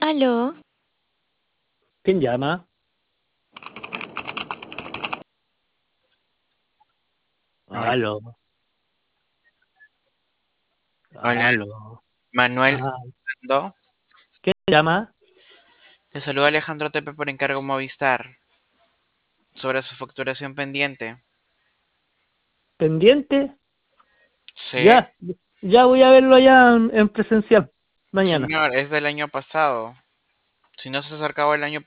Aló, ¿Quién llama? Manuel. Aló, Hola, aló. Manuel. Ah, ¿No? ¿quién llama? Te saluda Alejandro Tepe por encargo Movistar sobre su facturación pendiente. ¿Pendiente? Sí, Ya, ya voy a verlo allá en presencial mañana. señor, es del año pasado. Si no se ha acercado el año